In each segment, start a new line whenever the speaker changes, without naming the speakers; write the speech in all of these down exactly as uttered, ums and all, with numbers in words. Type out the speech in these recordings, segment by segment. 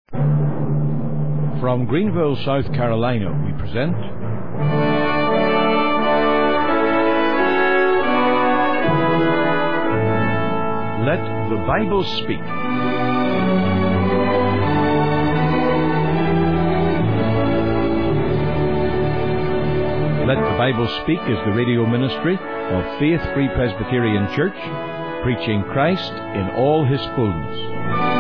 From Greenville, South Carolina, we present Let the Bible Speak. Let the Bible Speak is the radio ministry of Faith Free Presbyterian Church, preaching Christ in all His fullness.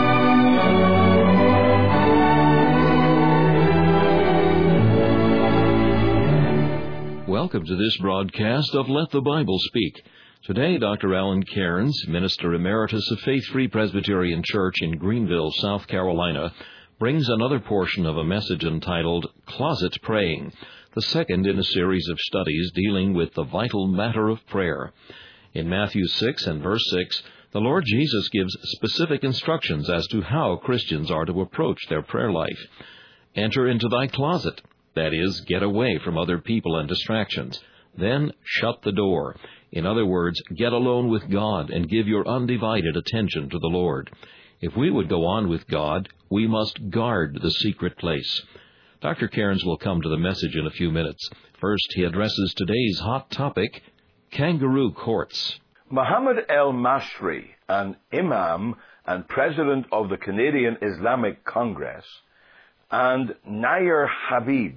Welcome to this broadcast of Let the Bible Speak. Today, Doctor Alan Cairns, Minister Emeritus of Faith Free Presbyterian Church in Greenville, South Carolina, brings another portion of a message entitled Closet Praying, the second in a series of studies dealing with the vital matter of prayer. In Matthew six and verse six, the Lord Jesus gives specific instructions as to how Christians are to approach their prayer life. Enter into thy closet. That is, get away from other people and distractions. Then shut the door. In other words, get alone with God and give your undivided attention to the Lord. If we would go on with God, we must guard the secret place. Doctor Cairns will come to the message in a few minutes. First, he addresses today's hot topic, kangaroo courts.
Mohammed El-Masri, an imam and president of the Canadian Islamic Congress, and Nair Habib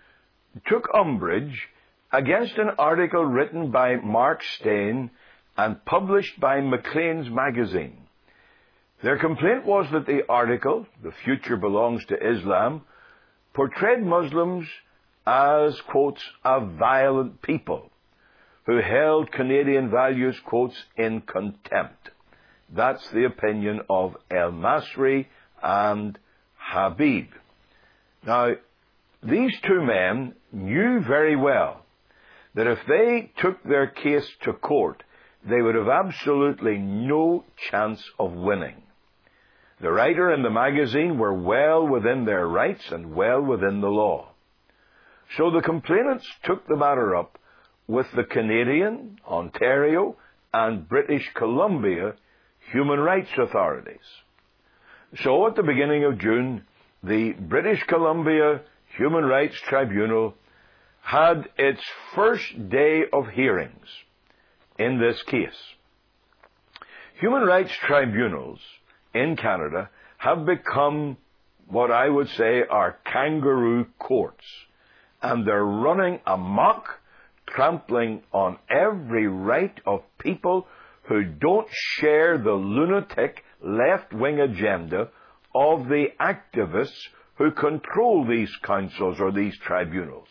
took umbrage against an article written by Mark Steyn and published by Maclean's magazine. Their complaint was that the article, The Future Belongs to Islam, portrayed Muslims as, quotes, a violent people who held Canadian values, quotes, in contempt. That's the opinion of El-Masri and Habib. Now, these two men knew very well that if they took their case to court, they would have absolutely no chance of winning. The writer and the magazine were well within their rights and well within the law. So the complainants took the matter up with the Canadian, Ontario, and British Columbia human rights authorities. So at the beginning of June, the British Columbia Human Rights Tribunal had its first day of hearings in this case. Human rights tribunals in Canada have become what I would say are kangaroo courts, and they're running amok, trampling on every right of people who don't share the lunatic left-wing agenda of the activists who control these councils or these tribunals.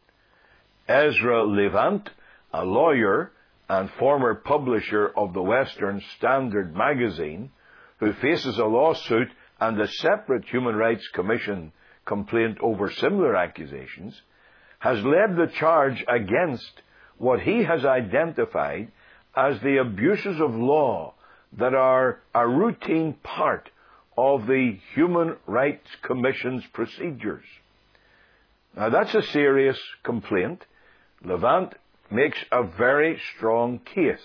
Ezra Levant, a lawyer and former publisher of the Western Standard magazine, who faces a lawsuit and a separate Human Rights Commission complaint over similar accusations, has led the charge against what he has identified as the abuses of law that are a routine part of the Human Rights Commission's procedures. Now, that's a serious complaint. Levant makes a very strong case.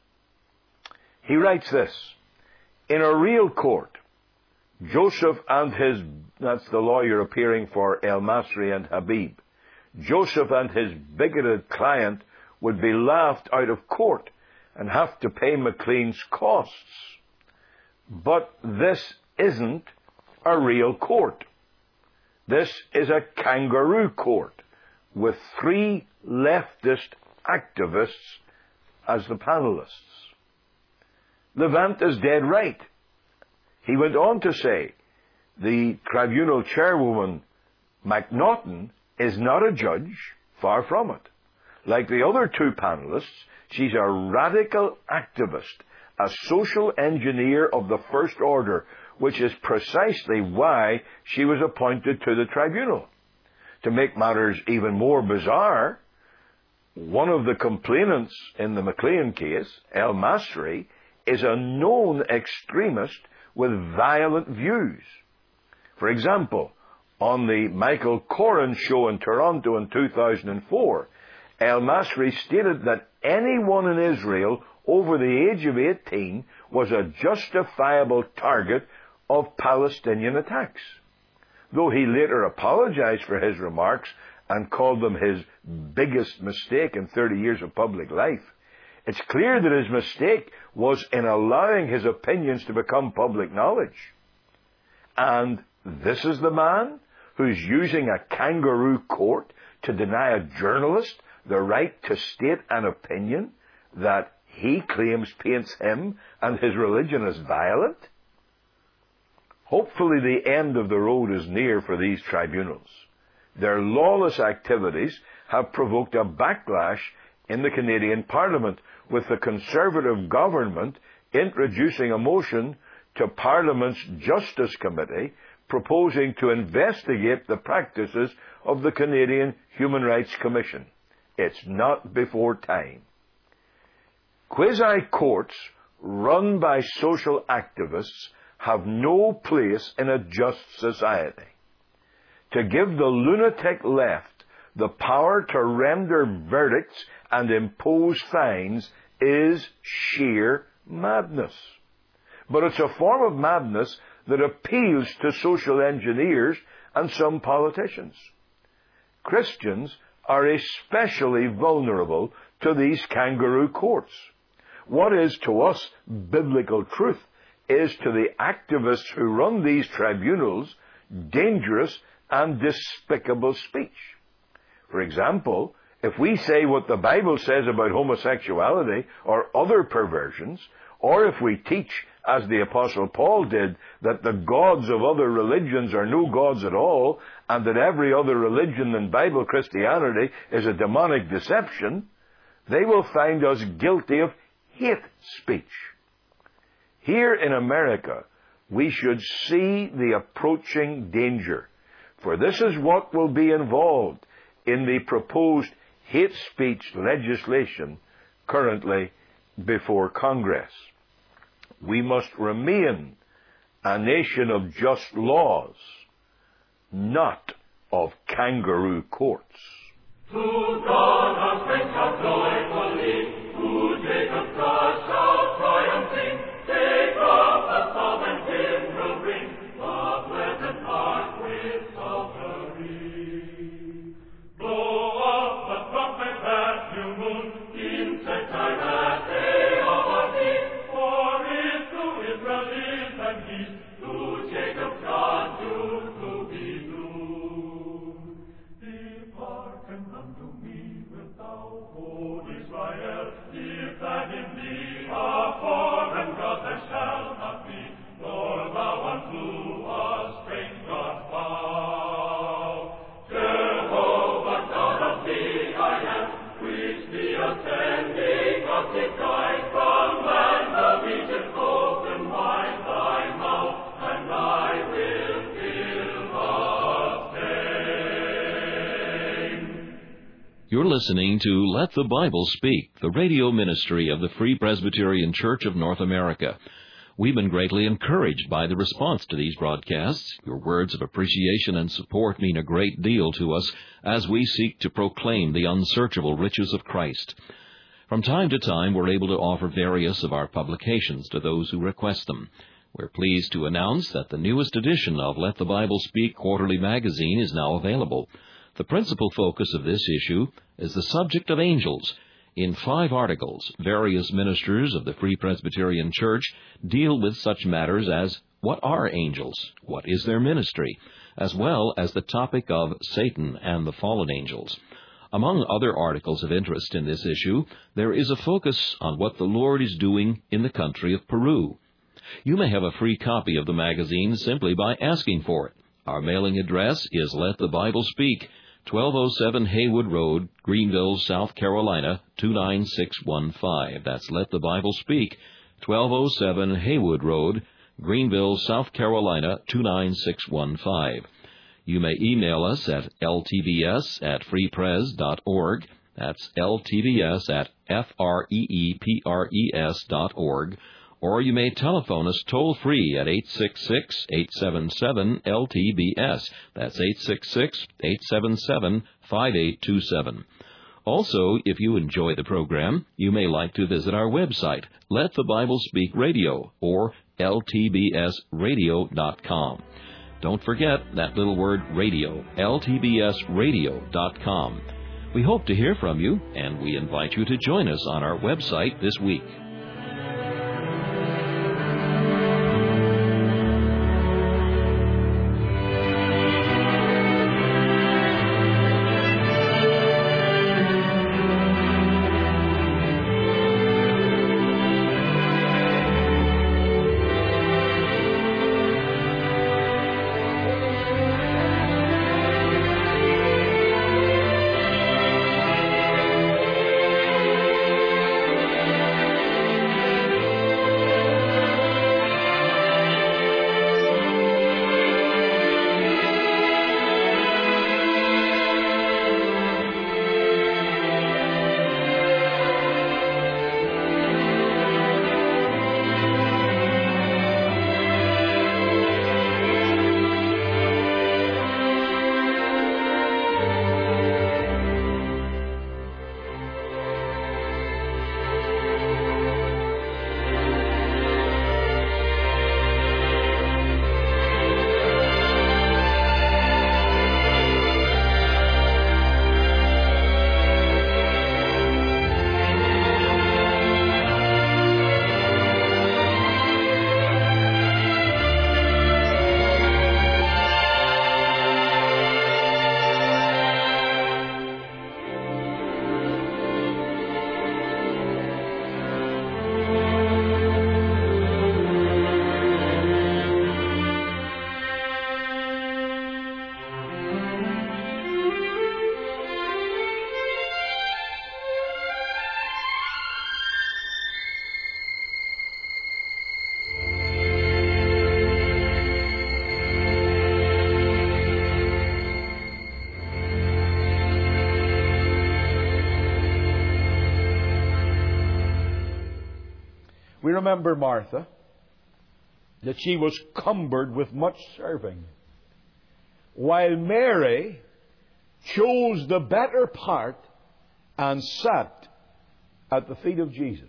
He writes this: in a real court, Joseph and his, that's the lawyer appearing for El-Masri and Habib, Joseph and his bigoted client would be laughed out of court and have to pay Maclean's costs. But this isn't a real court. This is a kangaroo court with three leftist activists as the panelists. Levant is dead right. He went on to say the tribunal chairwoman, McNaughton, is not a judge, far from it. Like the other two panelists, she's a radical activist, a social engineer of the first order, which is precisely why she was appointed to the tribunal. To make matters even more bizarre, one of the complainants in the Maclean case, El-Masri, is a known extremist with violent views. For example, on the Michael Coren show in Toronto in two thousand four, El-Masri stated that anyone in Israel over the age of eighteen was a justifiable target of Palestinian attacks. though he later apologized for his remarks and called them his biggest mistake in thirty years of public life, it's clear that his mistake was in allowing his opinions to become public knowledge. And this is the man who's using a kangaroo court to deny a journalist the right to state an opinion that he claims paints him and his religion as violent? Hopefully the end of the road is near for these tribunals. Their lawless activities have provoked a backlash in the Canadian Parliament, with the Conservative government introducing a motion to Parliament's Justice Committee proposing to investigate the practices of the Canadian Human Rights Commission. It's not before time. Quasi-courts run by social activists have no place in a just society. To give the lunatic left the power to render verdicts and impose fines is sheer madness. But it's a form of madness that appeals to social engineers and some politicians. Christians are especially vulnerable to these kangaroo courts. What is to us biblical truth is to the activists who run these tribunals dangerous and despicable speech. For example, if we say what the Bible says about homosexuality or other perversions, or if we teach, as the Apostle Paul did, that the gods of other religions are no gods at all, and that every other religion than Bible Christianity is a demonic deception, they will find us guilty of hate speech. Here in America, we should see the approaching danger, for this is what will be involved in the proposed hate speech legislation currently before Congress. We must remain a nation of just laws, not of kangaroo courts.
To God our strength shall joyfully, to Jacob's God shall triumphing, take up the psalm and hymn will ring, the pleasant heart with psaltery. Blow up the trumpet that new moon, inset time that day of our peace, for if to Israel is and peace, to Jacob's God to, to be known. Depart and come to me, wilt thou, O Israel, if that in thee a foreign God there shall not be, nor thou unto a strange God bow. Jehovah God of thee I am, which thee ascending up the skies from land of Egypt, open wide thy mouth, and I will fill the same.
You're listening to Let the Bible Speak, the radio ministry of the Free Presbyterian Church of North America. We've been greatly encouraged by the response to these broadcasts. Your words of appreciation and support mean a great deal to us as we seek to proclaim the unsearchable riches of Christ. From time to time, we're able to offer various of our publications to those who request them. We're pleased to announce that the newest edition of Let the Bible Speak Quarterly Magazine is now available. The principal focus of this issue is the subject of angels. In five articles, various ministers of the Free Presbyterian Church deal with such matters as what are angels, what is their ministry, as well as the topic of Satan and the fallen angels. Among other articles of interest in this issue, there is a focus on what the Lord is doing in the country of Peru. You may have a free copy of the magazine simply by asking for it. Our mailing address is Let the Bible Speak, twelve oh seven Haywood Road, Greenville, South Carolina, two nine six one five. That's Let the Bible Speak, twelve oh seven Haywood Road, Greenville, South Carolina, two nine six one five. You may email us at l t b s at free pres dot org. That's l t b s at f r e e p r e s dot org. Or you may telephone us toll-free at eight six six, eight seven seven, L T B S. That's eight six six, eight seven seven, five eight two seven. Also, if you enjoy the program, you may like to visit our website, Let the Bible Speak Radio, or l t b s radio dot com. Don't forget that little word radio, L T B S radio dot com. We hope to hear from you, and we invite you to join us on our website this week.
We remember Martha, that she was cumbered with much serving, while Mary chose the better part and sat at the feet of Jesus.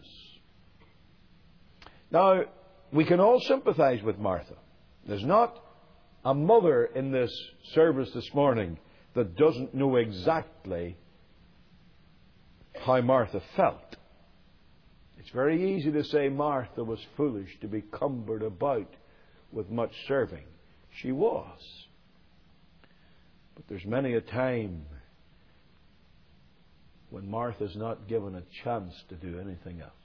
Now, we can all sympathize with Martha. There's not a mother in this service this morning that doesn't know exactly how Martha felt. It's very easy to say Martha was foolish to be cumbered about with much serving. She was. But there's many a time when Martha's not given a chance to do anything else.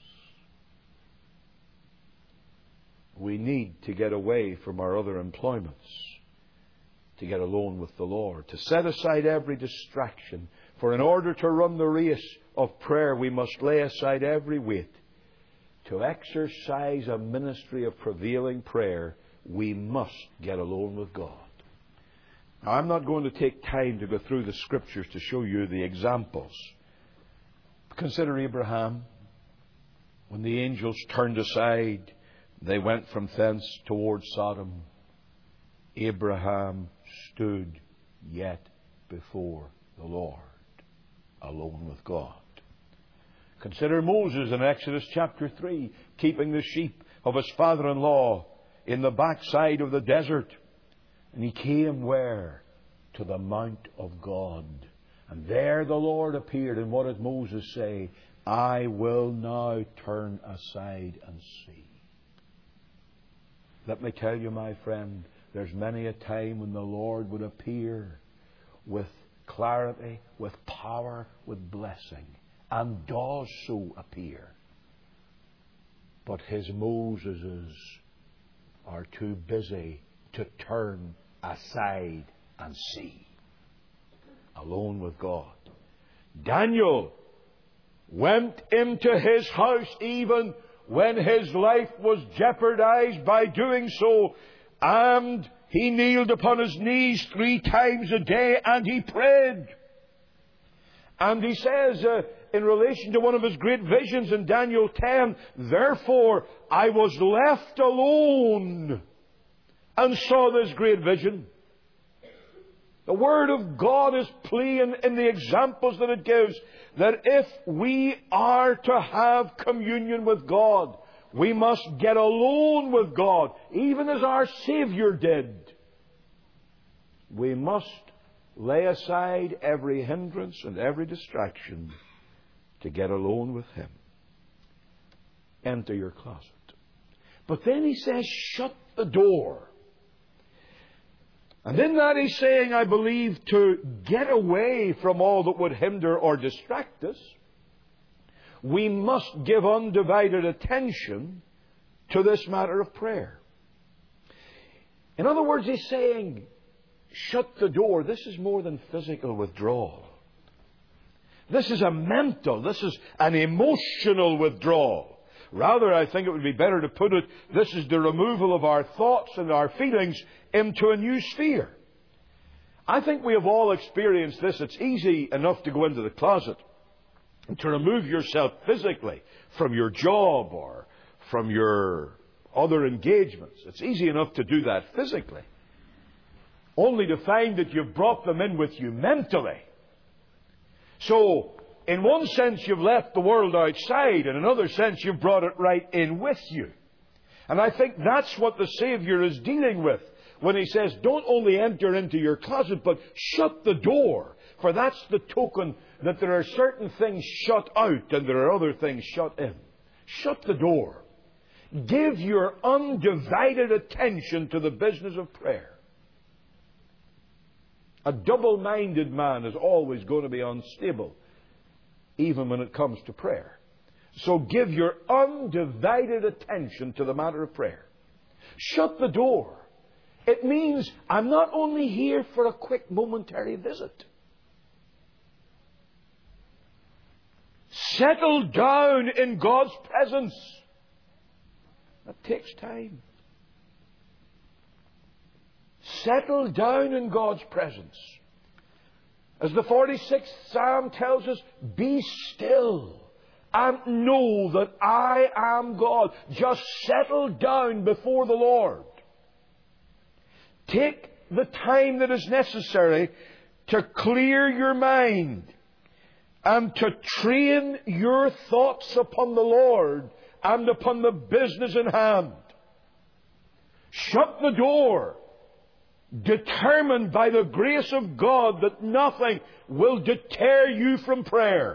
We need to get away from our other employments, to get alone with the Lord, to set aside every distraction. For in order to run the race of prayer, we must lay aside every weight. To exercise a ministry of prevailing prayer, we must get alone with God. Now, I'm not going to take time to go through the Scriptures to show you the examples. Consider Abraham. When the angels turned aside, they went from thence towards Sodom. Abraham stood yet before the Lord, alone with God. Consider Moses in Exodus chapter three, keeping the sheep of his father-in-law in the backside of the desert. And he came where? To the Mount of God. And there the Lord appeared. And what did Moses say? I will now turn aside and see. Let me tell you, my friend, there's many a time when the Lord would appear with clarity, with power, with blessing. And does so appear. But his Moseses are too busy to turn aside and see. Alone with God. Daniel went into his house even when his life was jeopardized by doing so, and he kneeled upon his knees three times a day and he prayed. And he says, uh, in relation to one of his great visions in Daniel ten, therefore I was left alone and saw this great vision. The Word of God is plain in the examples that it gives, that if we are to have communion with God, we must get alone with God, even as our Savior did. we must lay aside every hindrance and every distraction to get alone with Him. Enter your closet. But then he says, shut the door. And in that he's saying, I believe, to get away from all that would hinder or distract us, we must give undivided attention to this matter of prayer. In other words, he's saying, shut the door. This is more than physical withdrawal. This is a mental, this is an emotional withdrawal. Rather, I think it would be better to put it, this is the removal of our thoughts and our feelings into a new sphere. I think we have all experienced this. It's easy enough to go into the closet and to remove yourself physically from your job or from your other engagements. It's easy enough to do that physically, only to find that you've brought them in with you mentally. So, in one sense, you've left the world outside. In another sense, you've brought it right in with you. And I think that's what the Savior is dealing with when He says, don't only enter into your closet, but shut the door. For that's the token that there are certain things shut out and there are other things shut in. Shut the door. Give your undivided attention to the business of prayer. A double-minded man is always going to be unstable, even when it comes to prayer. So give your undivided attention to the matter of prayer. Shut the door. It means I'm not only here for a quick momentary visit. Settle down in God's presence. That takes time. Settle down in God's presence. As the forty-sixth Psalm tells us, be still and know that I am God. Just settle down before the Lord. Take the time that is necessary to clear your mind and to train your thoughts upon the Lord and upon the business in hand. Shut the door, determined by the grace of God that nothing will deter you from prayer.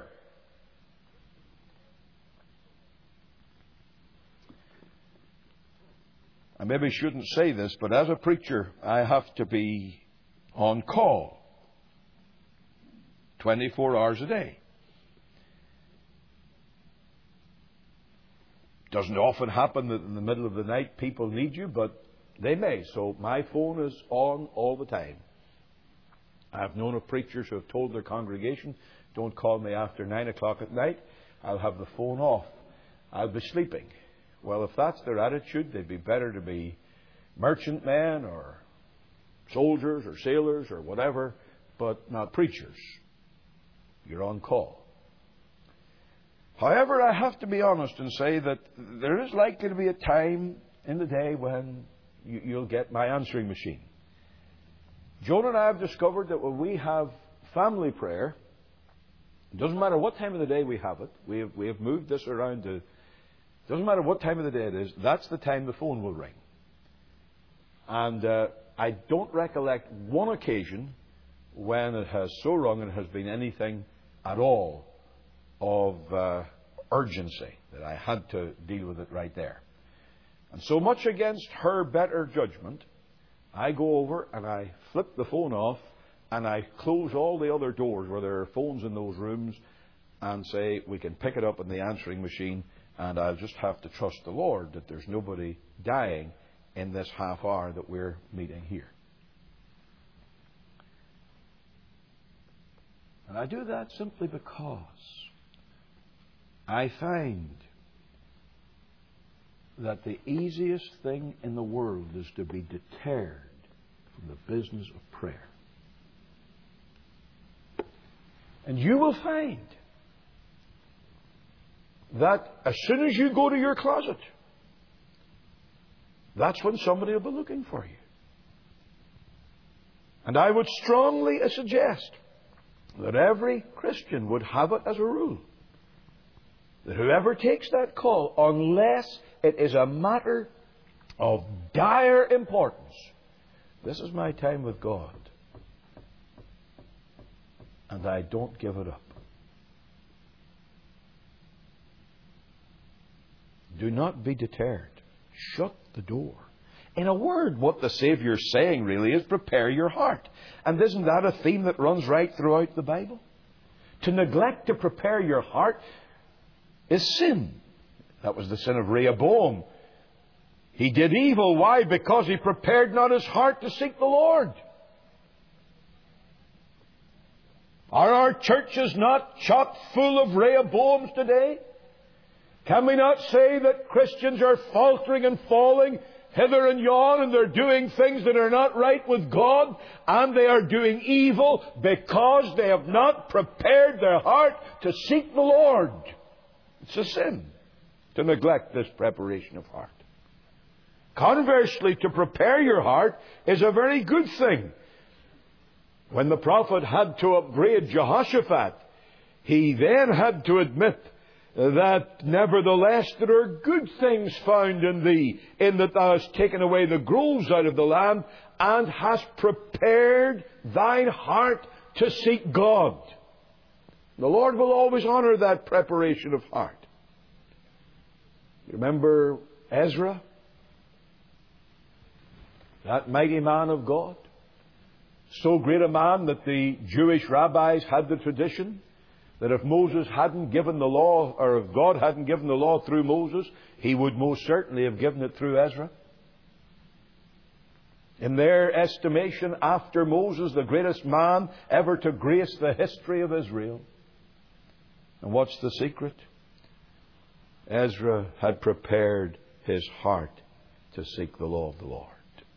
I maybe shouldn't say this, but as a preacher, I have to be on call twenty-four hours a day. Doesn't often happen that in the middle of the night people need you, but they may. So my phone is on all the time. I've known of preachers who have told their congregation, don't call me after nine o'clock at night. I'll have the phone off. I'll be sleeping. Well, if that's their attitude, they'd be better to be merchantmen or soldiers or sailors or whatever, but not preachers. You're on call. However, I have to be honest and say that there is likely to be a time in the day when you, you'll get my answering machine. Joan and I have discovered that when we have family prayer, it doesn't matter what time of the day we have it, we have, we have moved this around to, it doesn't matter what time of the day it is, that's the time the phone will ring. And uh, I don't recollect one occasion when it has so rung and it has been anything at all of uh, urgency, that I had to deal with it right there. And so much against her better judgment, I go over and I flip the phone off and I close all the other doors where there are phones in those rooms and say we can pick it up in the answering machine, and I'll just have to trust the Lord that there's nobody dying in this half hour that we're meeting here. And I do that simply because I find that the easiest thing in the world is to be deterred from the business of prayer. And you will find that as soon as you go to your closet, that's when somebody will be looking for you. And I would strongly suggest that every Christian would have it as a rule, that whoever takes that call, unless it is a matter of dire importance, this is my time with God. and I don't give it up. Do not be deterred. Shut the door. In a word, what the Saviour's saying really is prepare your heart. And isn't that a theme that runs right throughout the Bible? To neglect to prepare your heart is sin. That was the sin of Rehoboam. He did evil. Why? Because he prepared not his heart to seek the Lord. Are our churches not chock full of Rehoboams today? Can we not say that Christians are faltering and falling hither and yon, and they're doing things that are not right with God, and they are doing evil because they have not prepared their heart to seek the Lord? It's a sin to neglect this preparation of heart. Conversely, to prepare your heart is a very good thing. When the prophet had to upbraid Jehoshaphat, he then had to admit that nevertheless there are good things found in thee, in that thou hast taken away the groves out of the land, and hast prepared thine heart to seek God. The Lord will always honour that preparation of heart. You remember Ezra? That mighty man of God. So great a man that the Jewish rabbis had the tradition that if Moses hadn't given the law, or if God hadn't given the law through Moses, he would most certainly have given it through Ezra. In their estimation, after Moses, the greatest man ever to grace the history of Israel. And what's the secret? Ezra had prepared his heart to seek the law of the Lord.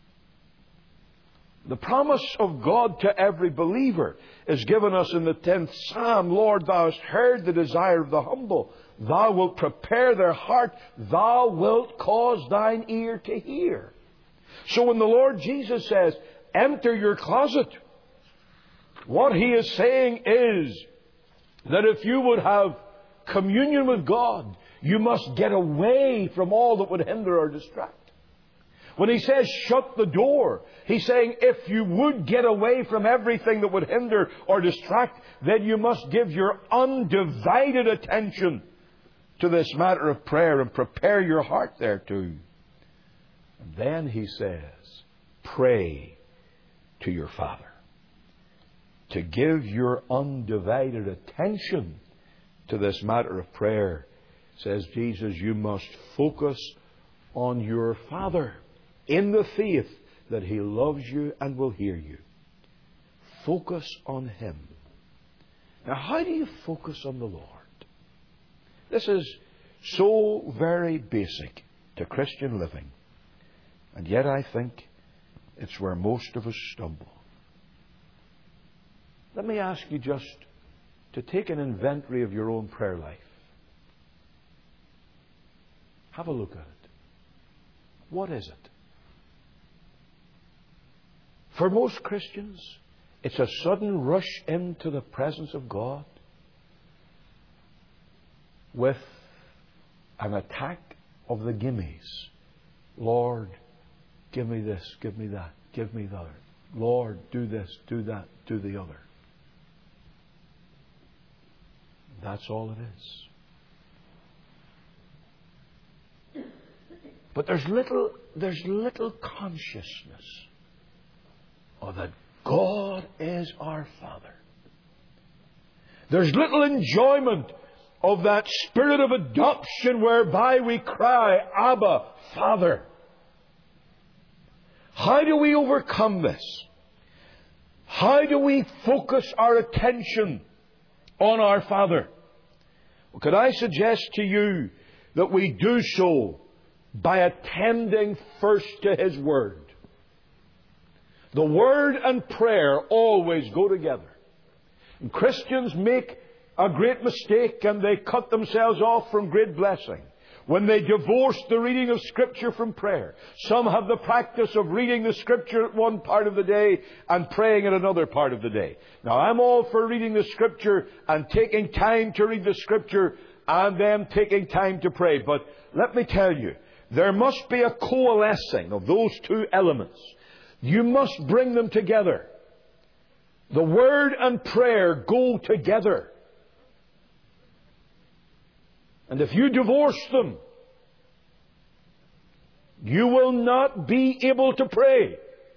The promise of God to every believer is given us in the tenth Psalm. Lord, thou hast heard the desire of the humble. Thou wilt prepare their heart. Thou wilt cause thine ear to hear. So when the Lord Jesus says, enter your closet, what He is saying is that if you would have communion with God, you must get away from all that would hinder or distract. When He says shut the door, He's saying if you would get away from everything that would hinder or distract, then you must give your undivided attention to this matter of prayer and prepare your heart thereto. And then He says, pray to your Father. To give your undivided attention to this matter of prayer, says Jesus, you must focus on your Father. In the faith that He loves you and will hear you. Focus on Him. Now, how do you focus on the Lord? This is so very basic to Christian living. And yet I think it's where most of us stumble. Let me ask you just to take an inventory of your own prayer life. Have a look at it. What is it? For most Christians, it's a sudden rush into the presence of God with an attack of the gimmies. Lord, give me this, give me that, give me the other. Lord, do this, do that, do the other. That's all it is. But there's little, there's little consciousness of that God is our Father. There's little enjoyment of that spirit of adoption whereby we cry, Abba, Father. How do we overcome this? How do we focus our attention on our Father? Well, could I suggest to you that we do so by attending first to His Word? The Word and prayer always go together. And Christians make a great mistake and they cut themselves off from great blessing when they divorce the reading of Scripture from prayer. Some have the practice of reading the Scripture at one part of the day and praying at another part of the day. Now, I'm all for reading the Scripture and taking time to read the Scripture and then taking time to pray. But let me tell you, there must be a coalescing of those two elements. You must bring them together. The Word and prayer go together. And if you divorce them, you will not be able to pray.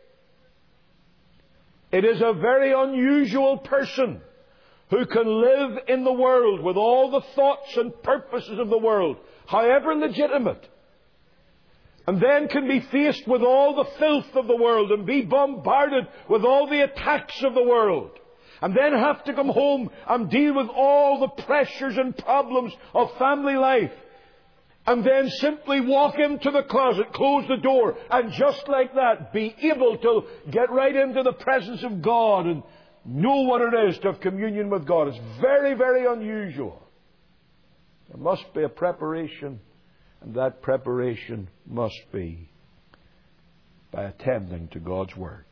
It is a very unusual person who can live in the world with all the thoughts and purposes of the world, however legitimate, and then can be faced with all the filth of the world and be bombarded with all the attacks of the world, and then have to come home and deal with all the pressures and problems of family life, and then simply walk into the closet, close the door, and just like that be able to get right into the presence of God and know what it is to have communion with God. It's very, very unusual. There must be a preparation, and that preparation must be by attending to God's Word.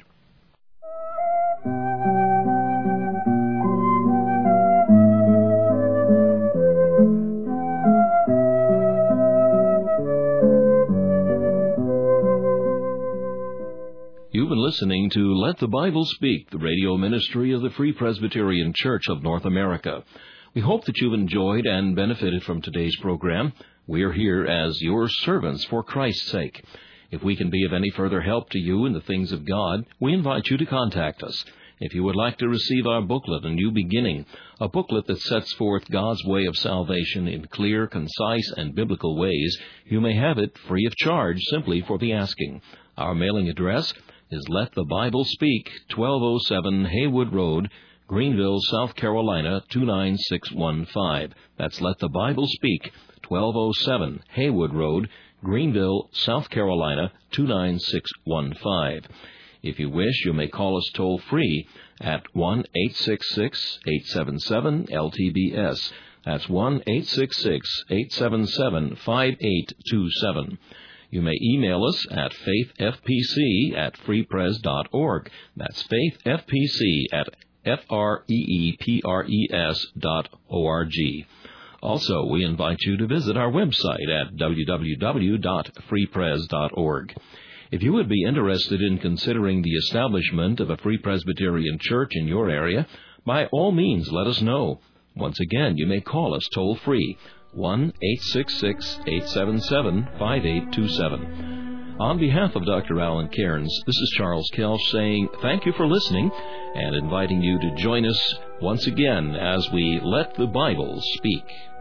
You've been listening to Let the Bible Speak, the radio ministry of the Free Presbyterian Church of North America. We hope that you've enjoyed and benefited from today's program. We are here as your servants for Christ's sake. If we can be of any further help to you in the things of God, we invite you to contact us. If you would like to receive our booklet, A New Beginning, a booklet that sets forth God's way of salvation in clear, concise, and biblical ways, you may have it free of charge simply for the asking. Our mailing address is Let the Bible Speak, twelve oh seven Haywood Road, Greenville, South Carolina, two nine six one five. That's Let the Bible Speak, twelve oh seven Haywood Road, Greenville, South Carolina, two nine six one five. If you wish, you may call us toll-free at one eight six six, eight seven seven, L T B S. That's one eight six six, eight seven seven, five eight two seven. You may email us at faithfpc at freepres dot org. That's faithfpc at F R E E P R E S dot O R G. Also, we invite you to visit our website at w w w dot freepres dot org. If you would be interested in considering the establishment of a Free Presbyterian Church in your area, by all means let us know. Once again, you may call us toll-free, one eight six six, eight seven seven, five eight two seven. On behalf of Doctor Alan Cairns, this is Charles Kelch saying thank you for listening and inviting you to join us once again as we let the Bible speak.